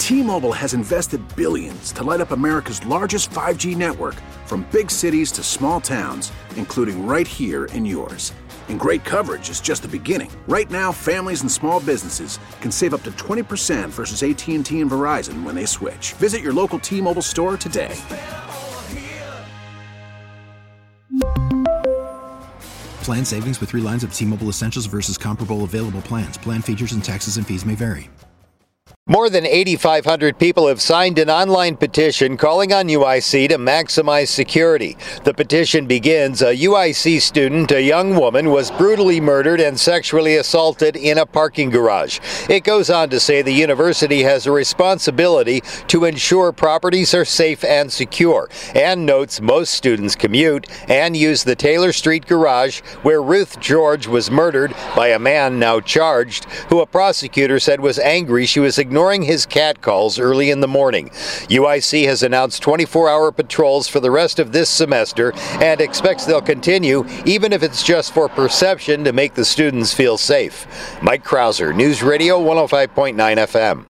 T-Mobile has invested billions to light up America's largest 5G network, from big cities to small towns, including right here in yours. And great coverage is just the beginning. Right now, families and small businesses can save up to 20% versus AT&T and Verizon when they switch. Visit your local T-Mobile store today. Plan savings with 3 lines of T-Mobile Essentials versus comparable available plans. Plan features and taxes and fees may vary. More than 8,500 people have signed an online petition calling on UIC to maximize security. The petition begins, a UIC student, a young woman, was brutally murdered and sexually assaulted in a parking garage. It goes on to say the university has a responsibility to ensure properties are safe and secure, and notes most students commute and use the Taylor Street garage where Ruth George was murdered by a man now charged, who a prosecutor said was angry she was ignoring his catcalls early in the morning. UIC has announced 24-hour patrols for the rest of this semester and expects they'll continue, even if it's just for perception, to make the students feel safe. Mike Krauser, News Radio 105.9 FM.